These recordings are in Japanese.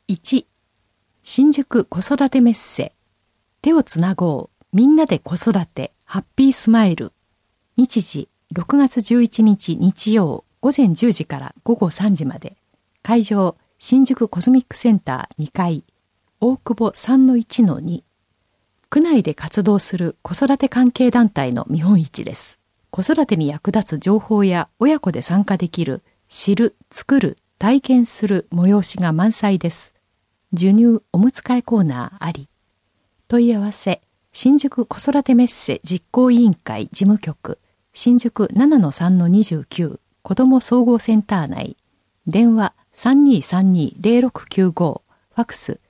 1、新宿子育てメッセ。手をつなごう。みんなで子育て。ハッピースマイル。日時、6月11日日曜、午前10時から午後3時まで。会場、新宿コズミックセンター2階。大久保 3-1-2。区内で活動する子育て関係団体の見本市です。子育てに役立つ情報や親子で参加できる、知る、作る、体験する催しが満載です。授乳おむつ替えコーナーあり。問い合わせ、新宿子育てメッセ実行委員会事務局、新宿 7-3-29 子ども総合センター内。電話 3232-0695、ファクス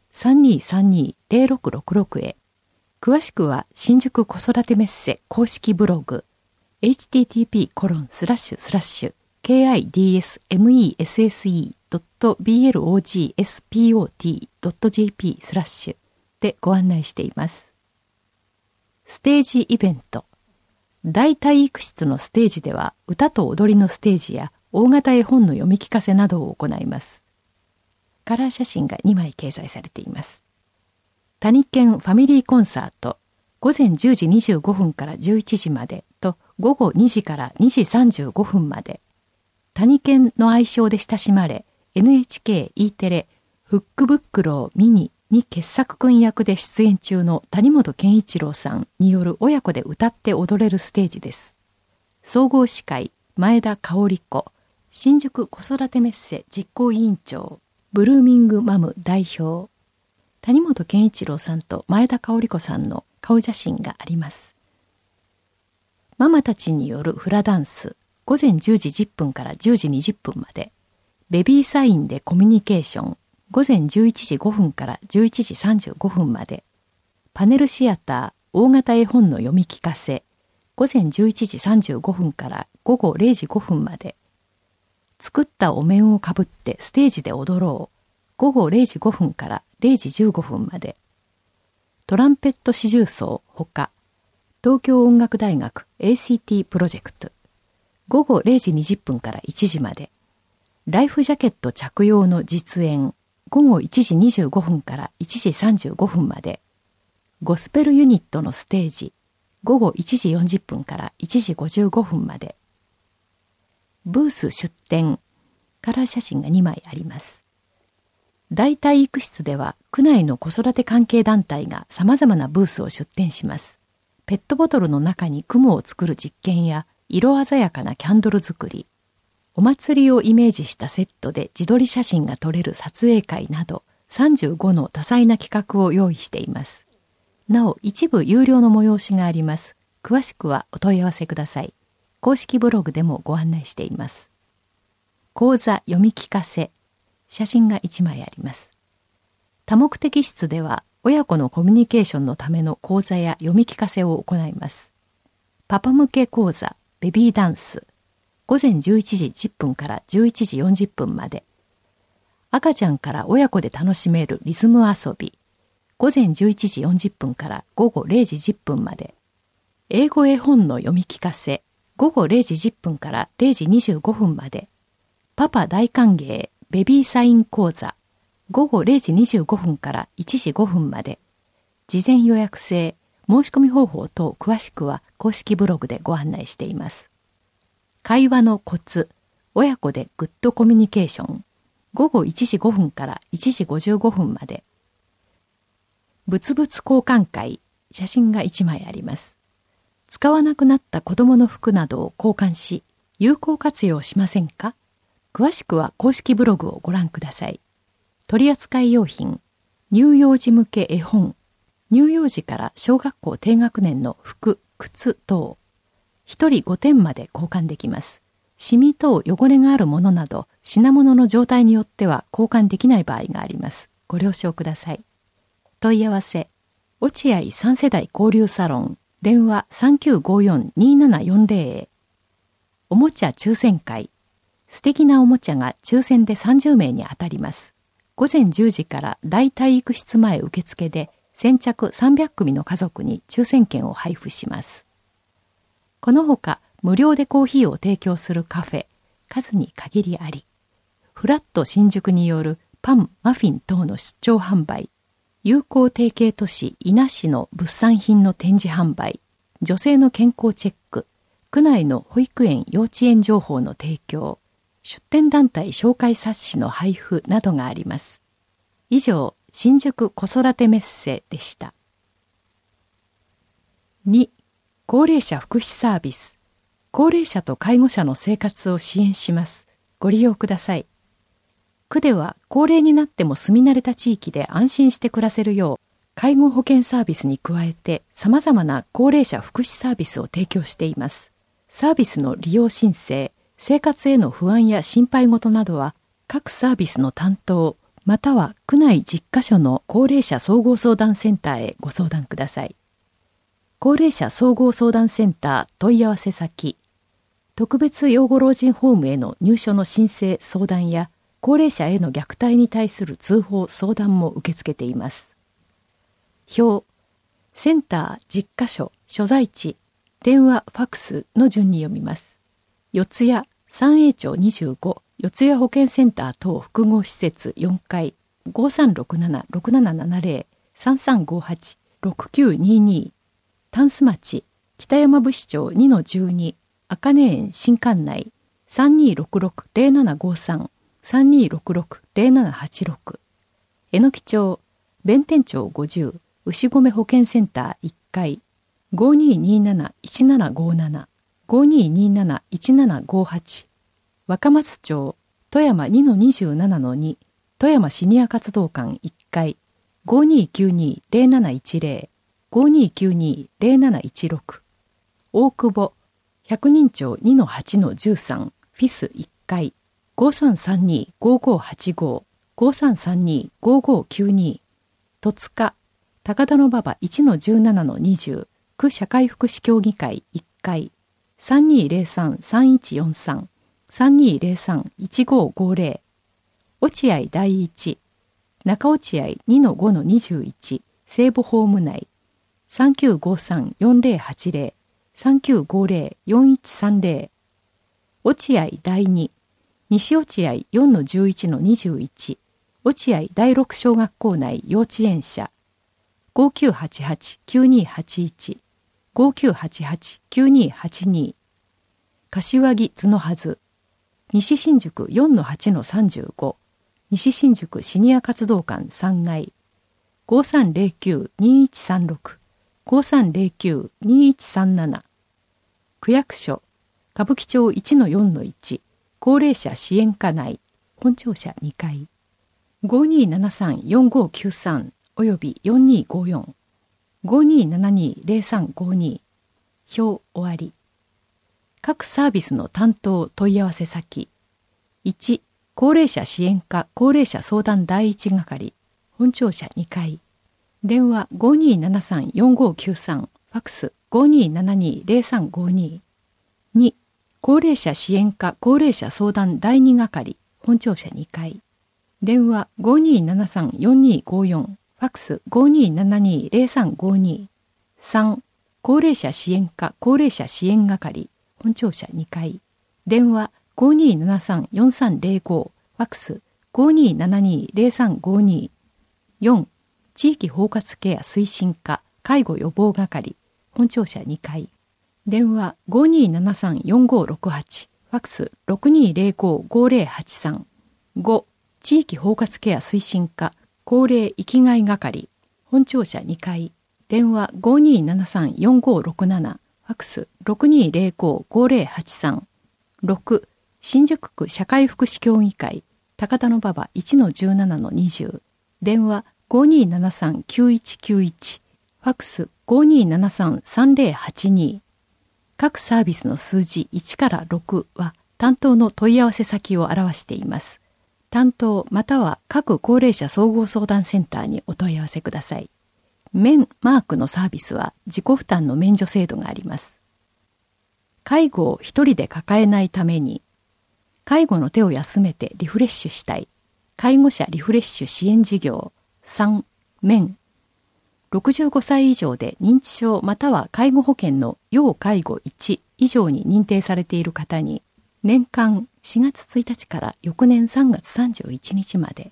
3232-0666 へ。詳しくは新宿子育てメッセ公式ブログ、http://kidsmesse.blogspot.jp/ でご案内しています。ステージイベント。大体育室のステージでは歌と踊りのステージや大型絵本の読み聞かせなどを行います。カラー写真が2枚掲載されています。谷県ファミリーコンサート、午前10時25分から11時までと午後2時から2時35分まで。谷県の愛称で親しまれ、NHK、E テレ、フックブックローミニに傑作君役で出演中の谷本健一郎さんによる親子で歌って踊れるステージです。総合司会、前田香織子、新宿子育てメッセ実行委員長、ブルーミングマム代表。谷本健一郎さんと前田香織子さんの顔写真があります。ママたちによるフラダンス、午前10時10分から10時20分まで。ベビーサインでコミュニケーション、午前11時5分から11時35分まで。パネルシアター、大型絵本の読み聞かせ、午前11時35分から午後0時5分まで。作ったお面をかぶってステージで踊ろう、午後0時5分から0時15分まで。トランペット四重奏ほか、東京音楽大学 ACT プロジェクト、午後0時20分から1時まで。ライフジャケット着用の実演、午後1時25分から1時35分まで。ゴスペルユニットのステージ、午後1時40分から1時55分まで。ブース出展、カラー写真が2枚あります。大体育室では区内の子育て関係団体が様々なブースを出展します。ペットボトルの中にクモを作る実験や色鮮やかなキャンドル作り、お祭りをイメージしたセットで自撮り写真が撮れる撮影会など35の多彩な企画を用意しています。なお一部有料の催しがあります。詳しくはお問い合わせください。公式ブログでもご案内しています。講座読み聞かせ、写真が1枚あります。多目的室では親子のコミュニケーションのための講座や読み聞かせを行います。パパ向け講座、ベビーダンス、午前11時10分から11時40分まで。赤ちゃんから親子で楽しめるリズム遊び、午前11時40分から午後0時10分まで。英語絵本の読み聞かせ、午後0時10分から0時25分まで。パパ大歓迎ベビーサイン講座、午後0時25分から1時5分まで。事前予約制、申し込み方法等詳しくは公式ブログでご案内しています。会話のコツ、親子でグッドコミュニケーション、午後1時5分から1時55分まで。物々交換会、写真が1枚あります。使わなくなった子供の服などを交換し、有効活用しませんか？詳しくは公式ブログをご覧ください。取扱用品、乳幼児向け絵本、乳幼児から小学校低学年の服、靴等。1人5点まで交換できます。シミ等汚れがあるものなど、品物の状態によっては交換できない場合があります。ご了承ください。問い合わせ、落合3世代交流サロン、電話 3954-2740 へ。おもちゃ抽選会、素敵なおもちゃが抽選で30名に当たります。午前10時から大体育室前受付で先着300組の家族に抽選券を配布します。このほか無料でコーヒーを提供するカフェ、数に限りあり、フラット新宿によるパン、マフィン等の出張販売、友好提携都市伊那市の物産品の展示販売、女性の健康チェック、区内の保育園・幼稚園情報の提供、出展団体紹介冊子の配布などがあります。以上、新宿子育てメッセでした。2、高齢者福祉サービス。高齢者と介護者の生活を支援します。ご利用ください。区では高齢になっても住み慣れた地域で安心して暮らせるよう、介護保険サービスに加えて様々な高齢者福祉サービスを提供しています。サービスの利用申請、生活への不安や心配事などは、各サービスの担当、または区内10カ所の高齢者総合相談センターへご相談ください。高齢者総合相談センター問い合わせ先、特別養護老人ホームへの入所の申請・相談や、高齢者への虐待に対する通報・相談も受け付けています。表、センター10カ所、所在地、電話・ファックスの順に読みます。四谷、三栄町25、四谷保健センター等複合施設4階、5367-6770、3358-6922、タンス町、北山伏町 2-12、茜園新館内、3266-0753、3266-0786、えのき町、弁天町50、牛込保健センター1階、5227-1757、5227-1758、若松町、富山 2-27-2、富山シニア活動館1階、5292-0710、5292-0716、大久保、百人町 2-8-13、フィス1階、5332-5585、5332-5592、戸塚、高田馬場 1-17-20、区社会福祉協議会1階、3203-3143、3203-1550、落合第一、中落合 2-5-21、西部ホーム内、3953-4080、3950-4130、落合第二、西落合 4-11-21、落合第六小学校内幼稚園舎、5988-9281、5988-9282、柏木角はず、西新宿 4-8-35、西新宿シニア活動館3階、5309-2136、5309-2137、区役所、歌舞伎町 1-4-1、高齢者支援課内、本庁舎2階、5273-4593および4254、5272-0352、表終わり。各サービスの担当問い合わせ先、1、高齢者支援課高齢者相談第一係、本庁舎2階、電話 5273-4593、ファックス 5272-0352、2、高齢者支援課高齢者相談第二係、本庁舎2階、電話 5273-4254、ファックス 5272-0352、3、高齢者支援課高齢者支援係、本庁舎2階、電話 5273-4305、ファックス 5272-0352、4、地域包括ケア推進課介護予防係、本庁舎2階、電話 5273-4568、ファックス 6205-5083、5、地域包括ケア推進課高齢生きがい係、本庁舎2階、電話 5273-4567、ファックス 6205-5083、6、新宿区社会福祉協議会高田馬場 1-17-20、電話 5273-9191、ファックス 5273-3082、各サービスの数字1から6は担当の問い合わせ先を表しています。担当または各高齢者総合相談センターにお問い合わせください。免マークのサービスは自己負担の免除制度があります。介護を一人で抱えないために、介護の手を休めてリフレッシュしたい、介護者リフレッシュ支援事業。3、免。65歳以上で認知症または介護保険の要介護1以上に認定されている方に、年間4月1日から翌年3月31日まで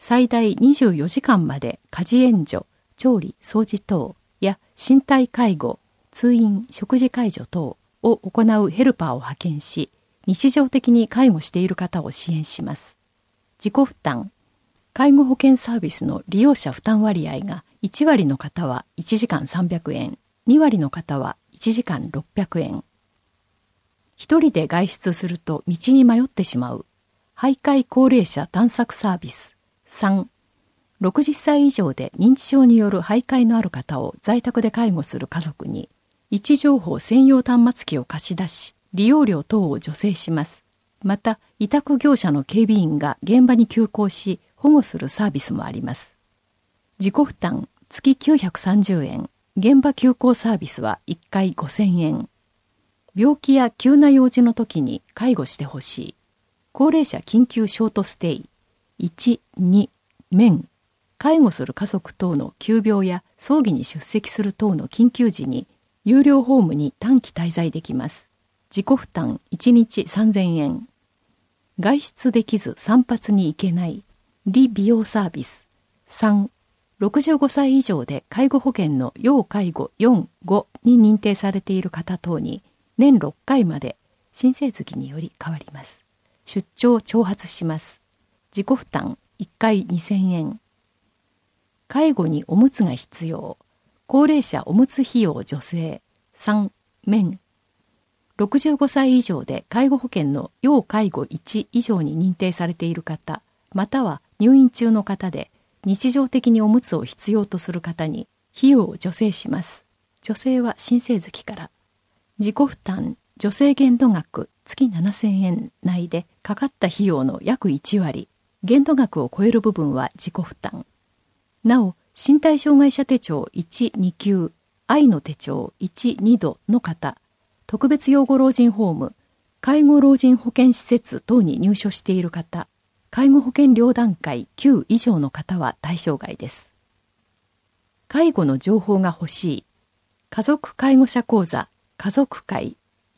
最大24時間まで家事援助、調理、掃除等や身体介護、通院、食事介助等を行うヘルパーを派遣し、日常的に介護している方を支援します。自己負担、介護保険サービスの利用者負担割合が1割の方は1時間300円、2割の方は1時間600円。一人で外出すると道に迷ってしまう。徘徊高齢者探索サービス。3、60歳以上で認知症による徘徊のある方を在宅で介護する家族に、位置情報専用端末機を貸し出し、利用料等を助成します。また、委託業者の警備員が現場に急行し、保護するサービスもあります。自己負担、月930円。現場急行サービスは1回5000円。病気や急な用事の時に介護してほしい。高齢者緊急ショートステイ。1、2、面。介護する家族等の急病や葬儀に出席する等の緊急時に、有料ホームに短期滞在できます。自己負担1日3000円。外出できず散髪に行けない。利美容サービス。3、65歳以上で介護保険の要介護4、5に認定されている方等に年6回まで申請月により変わります。出張徴発します。自己負担1回2000円。介護におむつが必要。高齢者おむつ費用助成。3、面。65歳以上で介護保険の要介護1以上に認定されている方、または入院中の方で日常的におむつを必要とする方に費用を助成します。助成は申請月から。自己負担、助成限度額月7000円内でかかった費用の約1割、限度額を超える部分は自己負担。なお、身体障害者手帳1、2級、愛の手帳1、2度の方、特別養護老人ホーム、介護老人保健施設等に入所している方、介護保険料段階9以上の方は対象外です。介護の情報が欲しい。家族介護者講座、家族会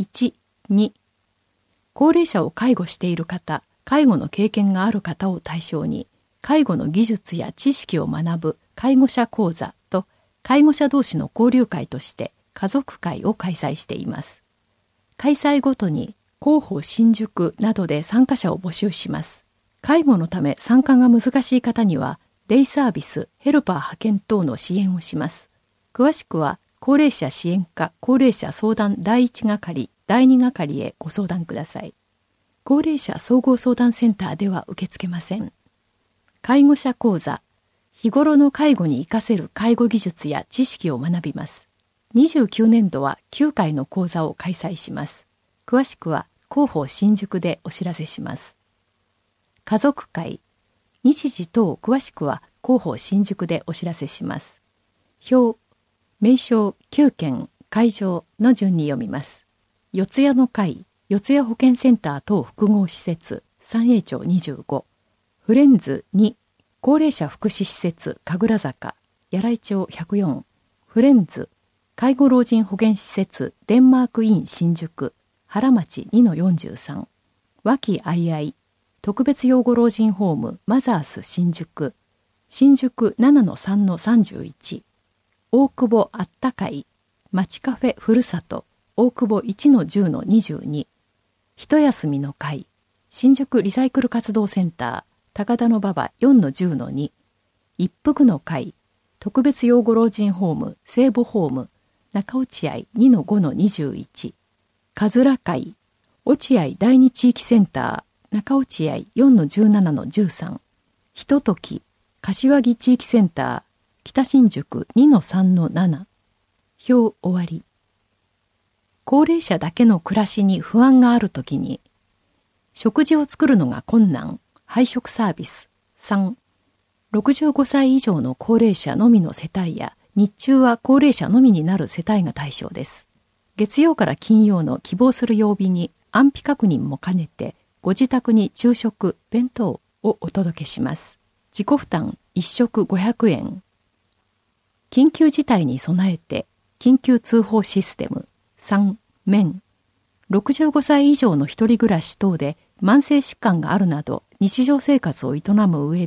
1、2。高齢者を介護している方、介護の経験がある方を対象に、介護の技術や知識を学ぶ介護者講座と、介護者同士の交流会として家族会を開催しています。開催ごとに広報新宿などで参加者を募集します。介護のため参加が難しい方には、デイサービス、ヘルパー派遣等の支援をします。詳しくは、高齢者支援課高齢者相談第1係、第2係へご相談ください。高齢者総合相談センターでは受け付けません。介護者講座、日頃の介護に活かせる介護技術や知識を学びます。29年度は9回の講座を開催します。詳しくは広報新宿でお知らせします。家族会、日時等詳しくは広報新宿でお知らせします。表、名称9件会場の順に読みます。四谷の会、四谷保健センター等複合施設、三栄町25。フレンズ2、高齢者福祉施設神楽坂、柳井町104。フレンズ、介護老人保健施設デンマークイン新宿、原町 2-43。和気あいあい、特別養護老人ホームマザース新宿、新宿 7-3-31。大久保あったかい、町カフェふるさと、大久保 1-10-22。一休みの会、新宿リサイクル活動センター、高田馬場 4-10-2。一服の会、特別養護老人ホーム聖母ホーム、中落合 2-5-21。かずら会、落合第二地域センター、中落合 4-17-13。ひととき、柏木地域センター、北新宿 2-3-7。表終わり。高齢者だけの暮らしに不安があるときに、食事を作るのが困難、配食サービス。3、65歳以上の高齢者のみの世帯や、日中は高齢者のみになる世帯が対象です。月曜から金曜の希望する曜日に安否確認も兼ねて、ご自宅に昼食、弁当をお届けします。自己負担1食500円。緊急事態に備えて、緊急通報システム。3、面。65歳以上の一人暮らし等で慢性疾患があるなど日常生活を営む上で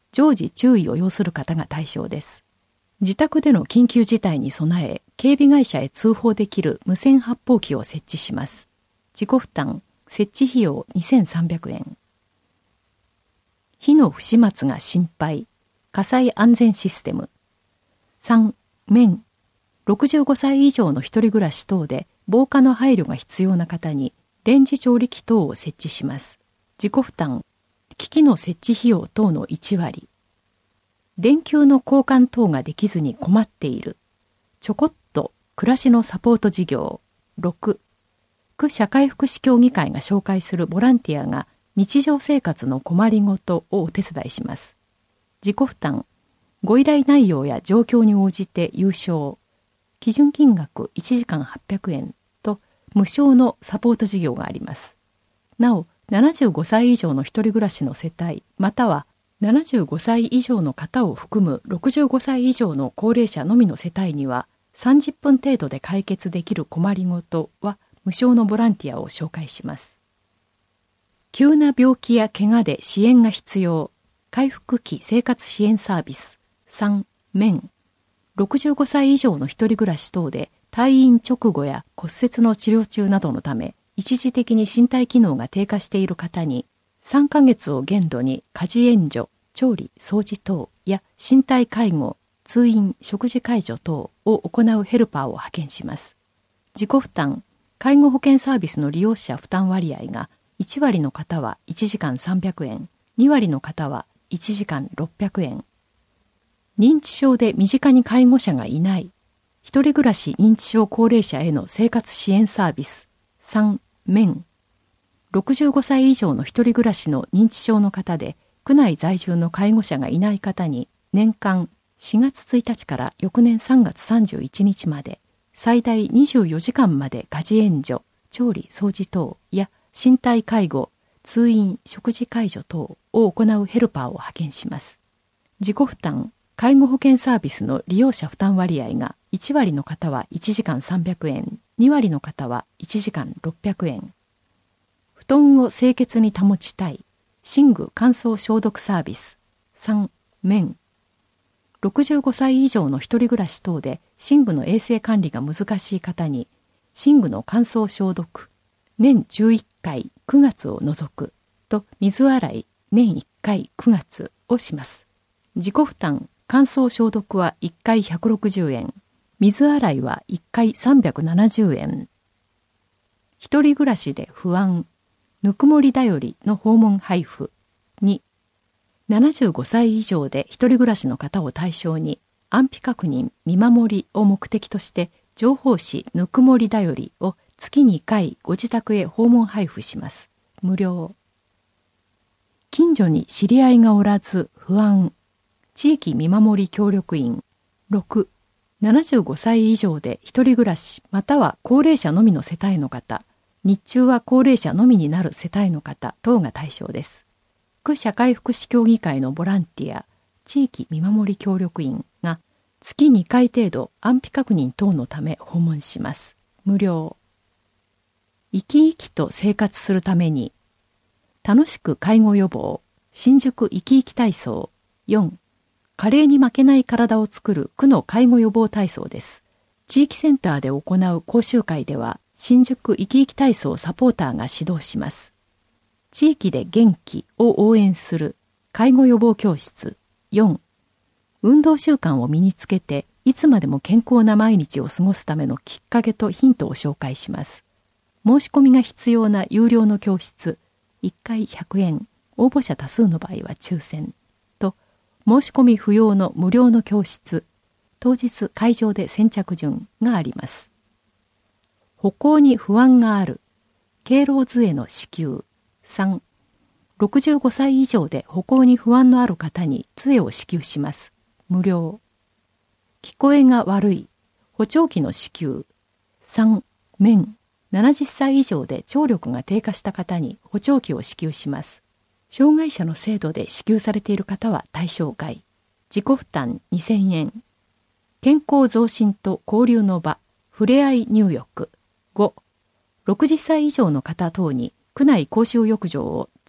常時注意を要する方が対象です。自宅での緊急事態に備え、警備会社へ通報できる無線発砲機を設置します。自己負担、設置費用2300円。火の不始末が心配、火災安全システム。3、面。65歳以上の一人暮らし等で防火の配慮が必要な方に電磁調理器等を設置します。自己負担、機器の設置費用等の1割。電球の交換等ができずに困っている。ちょこっと暮らしのサポート事業。6、区社会福祉協議会が紹介するボランティアが日常生活の困りごとをお手伝いします。自己負担、ご依頼内容や状況に応じて有償。基準金額1時間800円と無償のサポート事業があります。なお、75歳以上の一人暮らしの世帯、または75歳以上の方を含む65歳以上の高齢者のみの世帯には30分程度で解決できる困りごとは無償のボランティアを紹介します。急な病気や怪我で支援が必要、回復期生活支援サービス。3、面。65歳以上の一人暮らし等で退院直後や骨折の治療中などのため一時的に身体機能が低下している方に3ヶ月を限度に家事援助、調理、掃除等や身体介護、通院、食事介助等を行うヘルパーを派遣します。自己負担、介護保険サービスの利用者負担割合が1割の方は1時間300円、2割の方は1時間600円。認知症で身近に介護者がいない、一人暮らし認知症高齢者への生活支援サービス。3、面。65歳以上の一人暮らしの認知症の方で、区内在住の介護者がいない方に、年間4月1日から翌年3月31日まで、最大24時間まで家事援助、調理、掃除等や身体介護、通院、食事介助等を行うヘルパーを派遣します。自己負担、介護保険サービスの利用者負担割合が1割の方は1時間300円、2割の方は1時間600円。布団を清潔に保ちたい、寝具乾燥消毒サービス。3、面。65歳以上の一人暮らし等で寝具の衛生管理が難しい方に、寝具の乾燥消毒、年11回9月を除くと水洗い年1回9月をします。自己負担、乾燥消毒は1回160円、水洗いは1回370円。一人暮らしで不安、ぬくもりだよりの訪問配布。2、75歳以上で一人暮らしの方を対象に安否確認、見守りを目的として情報誌ぬくもりだよりを月2回ご自宅へ訪問配布します。無料。近所に知り合いがおらず不安、地域見守り協力員。6、75歳以上で一人暮らしまたは高齢者のみの世帯の方、日中は高齢者のみになる世帯の方等が対象です。区社会福祉協議会のボランティア、地域見守り協力員が月2回程度安否確認等のため訪問します。無料。生き生きと生活するために、楽しく介護予防、新宿生き生き体操。4、加齢に負けない体を作る区の介護予防体操です。地域センターで行う講習会では、新宿生き生き体操サポーターが指導します。地域で元気を応援する介護予防教室。4、運動習慣を身につけていつまでも健康な毎日を過ごすためのきっかけとヒントを紹介します。申し込みが必要な有料の教室、1回100円、応募者多数の場合は抽選と、申し込み不要の無料の教室、当日会場で先着順があります。歩行に不安がある、敬老杖の支給。3、65歳以上で歩行に不安のある方に杖を支給します。無料。聞こえが悪い、補聴器の支給。3、面。70歳以上で聴力が低下した方に補聴器を支給します。障害者の制度で支給されている方は対象外。自己負担2000円。健康増進と交流の場、ふれあい入浴。5、60歳以上の方等に区内公衆浴場を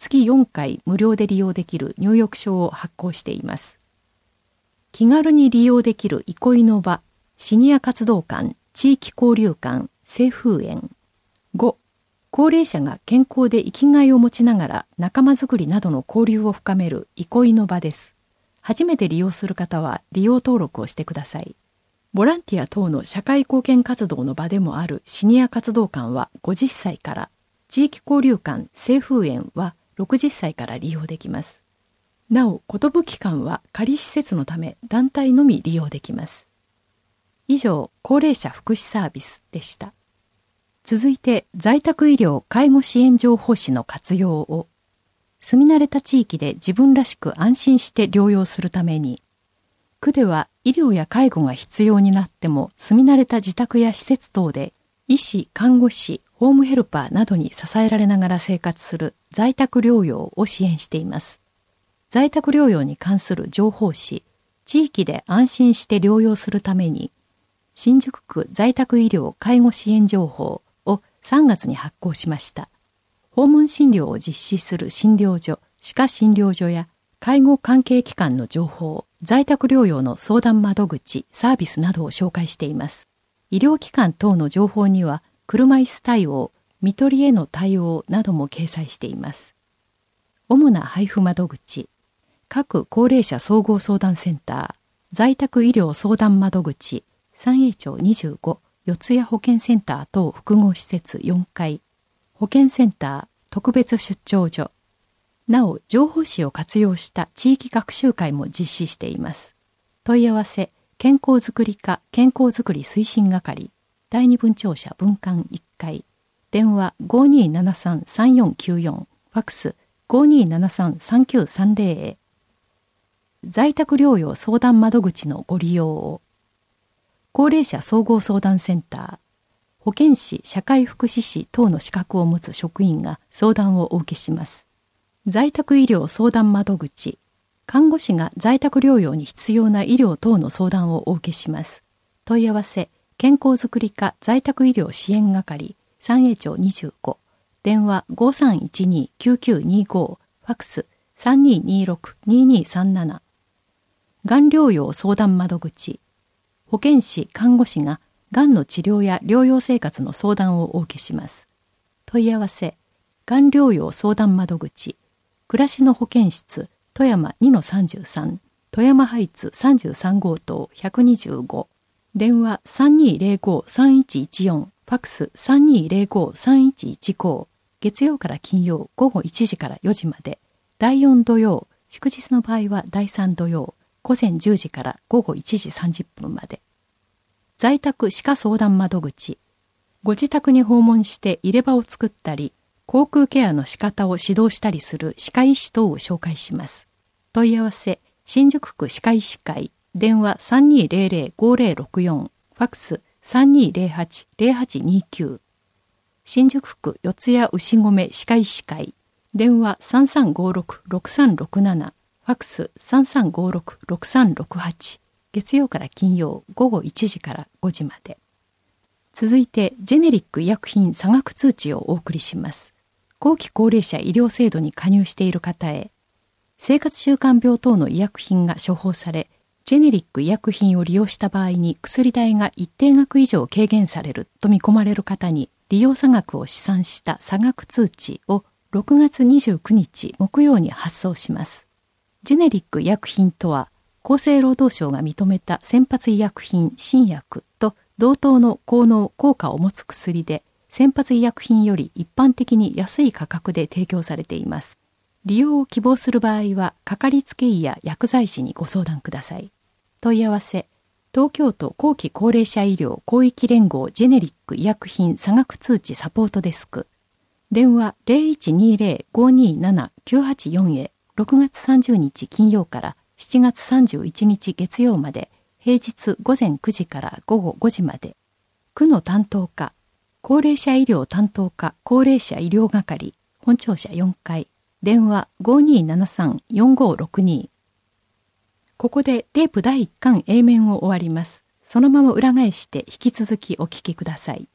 月4回無料で利用できる入浴証を発行しています。気軽に利用できる憩いの場、シニア活動館、地域交流館、清風園。5、高齢者が健康で生きがいを持ちながら仲間づくりなどの交流を深める憩いの場です。初めて利用する方は利用登録をしてください。ボランティア等の社会貢献活動の場でもあるシニア活動館は50歳から、地域交流館、清風園は60歳から利用できます。なお、寿館は仮施設のため団体のみ利用できます。以上、高齢者福祉サービスでした。続いて、在宅医療介護支援情報誌の活用を、住み慣れた地域で自分らしく安心して療養するために、区では医療や介護が必要になっても住み慣れた自宅や施設等で医師、看護師、ホームヘルパーなどに支えられながら生活する在宅療養を支援しています。在宅療養に関する情報誌、地域で安心して療養するために、新宿区在宅医療介護支援情報を3月に発行しました。訪問診療を実施する診療所、歯科診療所や介護関係機関の情報、在宅療養の相談窓口、サービスなどを紹介しています。医療機関等の情報には、車椅子対応、看取りへの対応なども掲載しています。主な配布窓口、各高齢者総合相談センター、在宅医療相談窓口、三栄町25、四谷保健センター等複合施設4階、保健センター、特別出張所。なお、情報誌を活用した地域学習会も実施しています。問い合わせ、健康づくり課健康づくり推進係、第二分庁舎分館1階、電話 5273-3494、ファックス 5273-3930 へ。在宅療養相談窓口のご利用を。高齢者総合相談センター、保健師、社会福祉士等の資格を持つ職員が相談をお受けします。在宅医療相談窓口、看護師が在宅療養に必要な医療等の相談をお受けします。問い合わせ、健康づくり課在宅医療支援係、三栄町25、電話 5312-9925、ファックス 3226-2237。がん療養相談窓口、保健師、看護師ががんの治療や療養生活の相談をお受けします。問い合わせ、がん療養相談窓口、暮らしの保健室、富山 2-33、富山ハイツ33号棟125、電話 3205-3114、ファックス 3205-3115、月曜から金曜午後1時から4時まで、第4土曜、祝日の場合は第3土曜、午前10時から午後1時30分まで。在宅歯科相談窓口、ご自宅に訪問して入れ歯を作ったり、口腔ケアの仕方を指導したりする歯科医師等を紹介します。問い合わせ、新宿区歯科医師会、電話 3200-5064、ファックス 3208-0829。新宿区四谷牛込歯科医師会、電話 3356-6367、ファックス 3356-6368。月曜から金曜午後1時から5時まで。続いて、ジェネリック医薬品差額通知をお送りします。後期高齢者医療制度に加入している方へ、生活習慣病等の医薬品が処方され、ジェネリック医薬品を利用した場合に薬代が一定額以上軽減されると見込まれる方に、利用差額を試算した差額通知を6月29日木曜に発送します。ジェネリック医薬品とは、厚生労働省が認めた先発医薬品新薬と同等の効能・効果を持つ薬で、先発医薬品より一般的に安い価格で提供されています。利用を希望する場合は、かかりつけ医や薬剤師にご相談ください。問い合わせ、東京都後期高齢者医療広域連合ジェネリック医薬品差額通知サポートデスク。電話 0120-527-984 へ、6月30日金曜から7月31日月曜まで、平日午前9時から午後5時まで。区の担当課、高齢者医療担当課高齢者医療係、本庁舎4階、電話 5273-4562。ここでテープ第1巻 A 面を終わります。そのまま裏返して引き続きお聞きください。